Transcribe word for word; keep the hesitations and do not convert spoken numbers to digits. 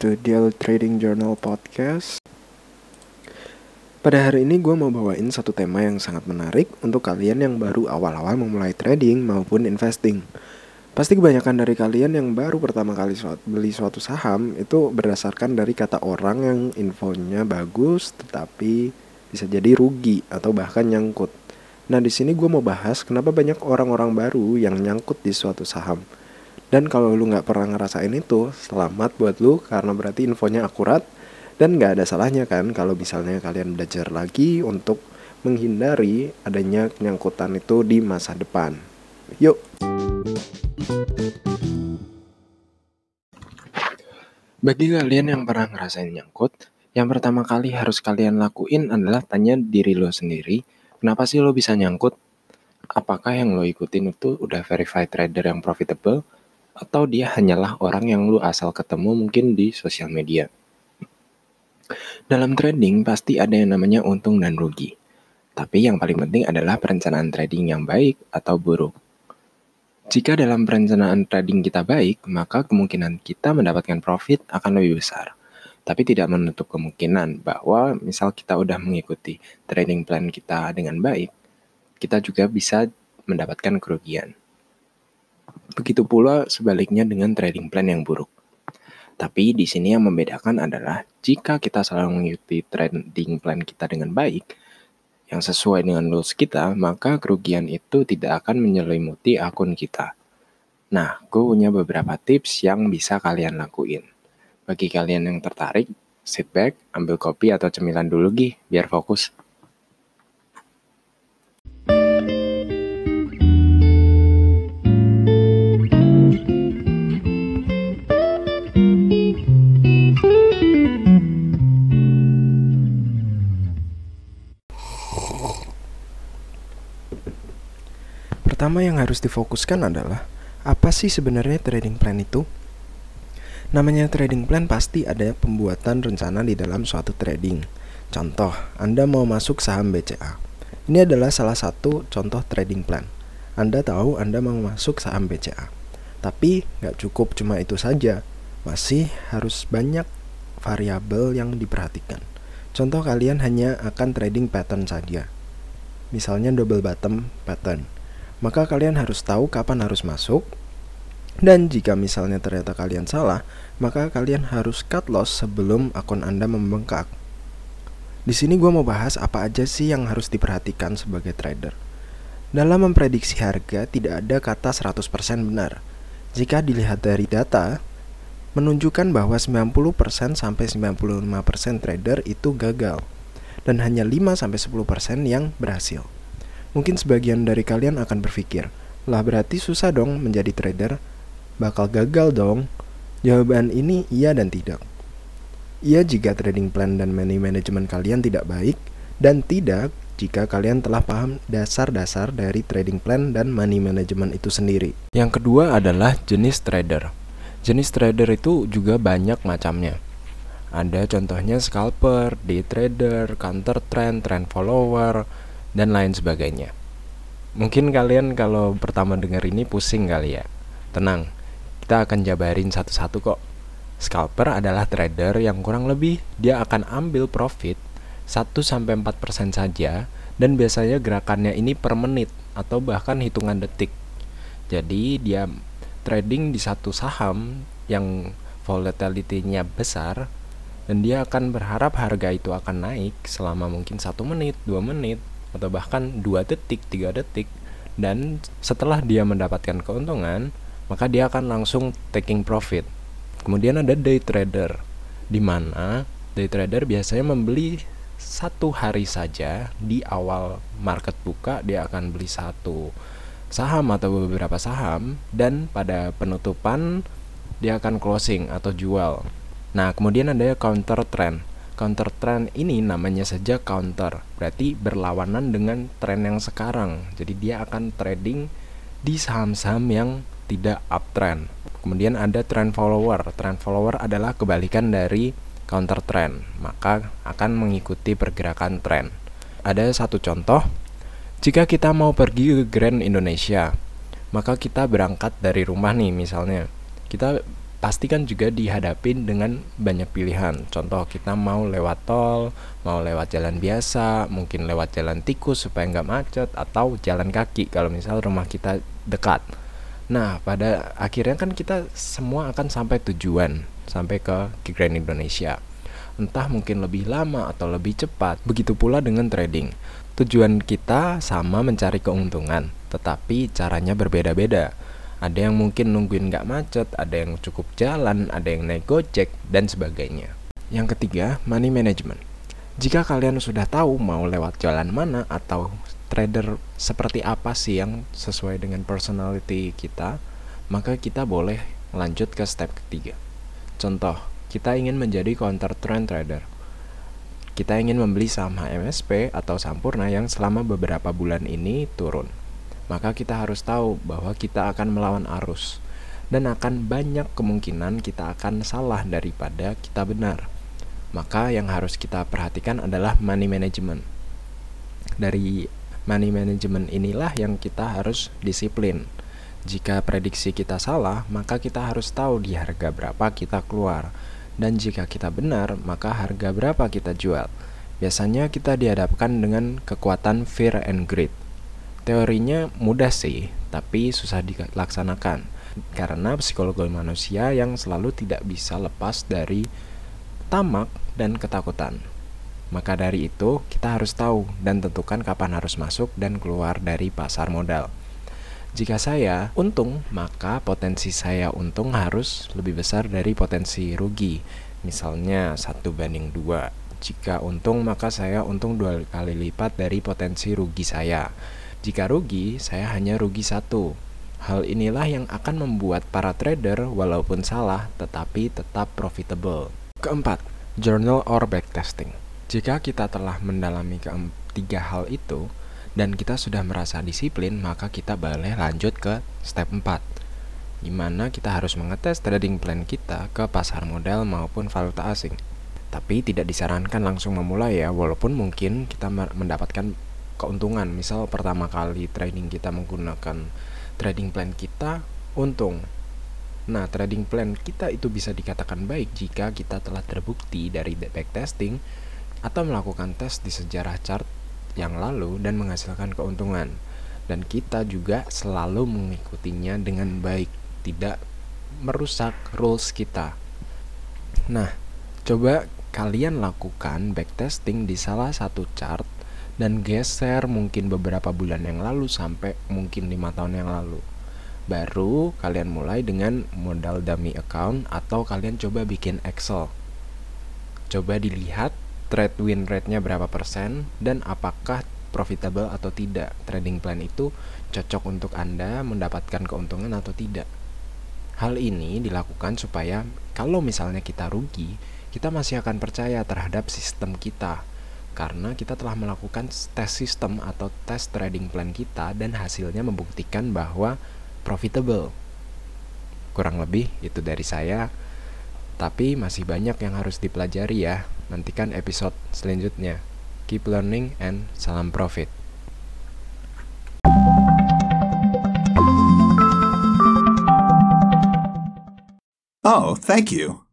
to Daily Trading Journal Podcast. Pada hari ini gue mau bawain satu tema yang sangat menarik untuk kalian yang baru awal-awal memulai trading maupun investing. Pasti kebanyakan dari kalian yang baru pertama kali beli suatu saham itu berdasarkan dari kata orang yang infonya bagus tetapi bisa jadi rugi atau bahkan nyangkut. Nah, di sini gue mau bahas kenapa banyak orang-orang baru yang nyangkut di suatu saham. Dan kalau lu gak pernah ngerasain itu, selamat buat lu karena berarti infonya akurat. Dan gak ada salahnya kan kalau misalnya kalian belajar lagi untuk menghindari adanya penyangkutan itu di masa depan. Yuk! Bagi kalian yang pernah ngerasain nyangkut, yang pertama kali harus kalian lakuin adalah tanya diri lo sendiri, kenapa sih lo bisa nyangkut? Apakah yang lo ikutin itu udah verified trader yang profitable? Atau dia hanyalah orang yang lu asal ketemu mungkin di sosial media. Dalam trading pasti ada yang namanya untung dan rugi. Tapi yang paling penting adalah perencanaan trading yang baik atau buruk. Jika dalam perencanaan trading kita baik, maka kemungkinan kita mendapatkan profit akan lebih besar. Tapi tidak menutup kemungkinan bahwa misal kita udah mengikuti trading plan kita dengan baik, kita juga bisa mendapatkan kerugian. Begitu pula sebaliknya dengan trading plan yang buruk. Tapi di sini yang membedakan adalah jika kita selalu mengikuti trading plan kita dengan baik, yang sesuai dengan rules kita, maka kerugian itu tidak akan menyelimuti akun kita. Nah, gue punya beberapa tips yang bisa kalian lakuin. Bagi kalian yang tertarik, sit back, ambil kopi atau cemilan dulu Gi, biar fokus. Pertama yang harus difokuskan adalah, apa sih sebenarnya trading plan itu? Namanya trading plan pasti ada pembuatan rencana di dalam suatu trading. Contoh, Anda mau masuk saham B C A. Ini adalah salah satu contoh trading plan. Anda tahu Anda mau masuk saham B C A. Tapi nggak cukup cuma itu saja. Masih harus banyak variabel yang diperhatikan. Contoh kalian hanya akan trading pattern saja. Misalnya double bottom pattern. Maka kalian harus tahu kapan harus masuk, dan jika misalnya ternyata kalian salah, maka kalian harus cut loss sebelum akun Anda membengkak. Di sini gue mau bahas apa aja sih yang harus diperhatikan sebagai trader. Dalam memprediksi harga tidak ada kata seratus persen benar. Jika dilihat dari data, menunjukkan bahwa sembilan puluh persen sampai sembilan puluh lima persen trader itu gagal, dan hanya lima sampai sepuluh persen yang berhasil. Mungkin sebagian dari kalian akan berpikir, lah berarti susah dong menjadi trader, bakal gagal dong. Jawaban ini iya dan tidak. Iya jika trading plan dan money management kalian tidak baik, dan tidak jika kalian telah paham dasar-dasar dari trading plan dan money management itu sendiri. Yang kedua adalah jenis trader. Jenis trader itu juga banyak macamnya. Ada contohnya scalper, day trader, counter trend, trend follower, dan lain sebagainya. Mungkin kalian kalau pertama dengar ini pusing kali ya. Tenang, kita akan jabarin satu-satu kok. Scalper adalah trader yang kurang lebih dia akan ambil profit satu sampai empat persen saja, dan biasanya gerakannya ini per menit atau bahkan hitungan detik. Jadi dia trading di satu saham yang volatility-nya besar, dan dia akan berharap harga itu akan naik selama mungkin satu menit, dua menit, atau bahkan dua detik, tiga detik. Dan setelah dia mendapatkan keuntungan, maka dia akan langsung taking profit. Kemudian ada day trader, di mana day trader biasanya membeli satu hari saja. Di awal market buka dia akan beli satu saham atau beberapa saham, dan pada penutupan dia akan closing atau jual. Nah, kemudian ada counter trend. Counter trend ini namanya saja counter, berarti berlawanan dengan tren yang sekarang. Jadi dia akan trading di saham-saham yang tidak uptrend. Kemudian ada trend follower. Trend follower adalah kebalikan dari counter trend, maka akan mengikuti pergerakan tren. Ada satu contoh, jika kita mau pergi ke Grand Indonesia, maka kita berangkat dari rumah nih misalnya. Kita pasti kan juga dihadapin dengan banyak pilihan. Contoh, kita mau lewat tol, mau lewat jalan biasa, mungkin lewat jalan tikus supaya nggak macet, atau jalan kaki kalau misal rumah kita dekat. Nah, pada akhirnya kan kita semua akan sampai tujuan, sampai ke Grand Indonesia. Entah mungkin lebih lama atau lebih cepat. Begitu pula dengan trading. Tujuan kita sama, mencari keuntungan, tetapi caranya berbeda-beda. Ada yang mungkin nungguin gak macet, ada yang cukup jalan, ada yang naik Gojek, dan sebagainya. Yang ketiga, money management. Jika kalian sudah tahu mau lewat jalan mana atau trader seperti apa sih yang sesuai dengan personality kita, maka kita boleh lanjut ke step ketiga. Contoh, kita ingin menjadi counter trend trader. Kita ingin membeli saham H M S P atau Sampurna yang selama beberapa bulan ini turun. Maka kita harus tahu bahwa kita akan melawan arus dan akan banyak kemungkinan kita akan salah daripada kita benar. Maka yang harus kita perhatikan adalah money management. Dari money management inilah yang kita harus disiplin. Jika prediksi kita salah, maka kita harus tahu di harga berapa kita keluar. Dan jika kita benar, maka harga berapa kita jual. Biasanya kita dihadapkan dengan kekuatan fear and greed. Teorinya mudah sih, tapi susah dilaksanakan karena psikologi manusia yang selalu tidak bisa lepas dari tamak dan ketakutan. Maka dari itu, kita harus tahu dan tentukan kapan harus masuk dan keluar dari pasar modal. Jika saya untung, maka potensi saya untung harus lebih besar dari potensi rugi. Misalnya satu banding dua. Jika untung, maka saya untung dua kali lipat dari potensi rugi saya. Jika rugi, saya hanya rugi satu. Hal inilah yang akan membuat para trader walaupun salah, tetapi tetap profitable. Keempat, journal or backtesting. Jika kita telah mendalami ketiga hal itu, dan kita sudah merasa disiplin, maka kita boleh lanjut ke step empat, di mana kita harus mengetes trading plan kita ke pasar modal maupun valuta asing. Tapi tidak disarankan langsung memulai ya, walaupun mungkin kita mendapatkan keuntungan. Misal pertama kali trading kita menggunakan trading plan kita untung. Nah, trading plan kita itu bisa dikatakan baik jika kita telah terbukti dari backtesting atau melakukan tes di sejarah chart yang lalu dan menghasilkan keuntungan. Dan kita juga selalu mengikutinya dengan baik, tidak merusak rules kita. Nah, coba kalian lakukan backtesting di salah satu chart dan geser mungkin beberapa bulan yang lalu sampai mungkin lima tahun yang lalu. Baru kalian mulai dengan modal dummy account atau kalian coba bikin Excel. Coba dilihat trade win rate-nya berapa persen dan apakah profitable atau tidak. Trading plan itu cocok untuk Anda mendapatkan keuntungan atau tidak. Hal ini dilakukan supaya kalau misalnya kita rugi, kita masih akan percaya terhadap sistem kita. Karena kita telah melakukan tes sistem atau tes trading plan kita dan hasilnya membuktikan bahwa profitable. Kurang lebih itu dari saya, tapi masih banyak yang harus dipelajari ya. Nantikan episode selanjutnya. Keep learning and salam profit. Oh, thank you.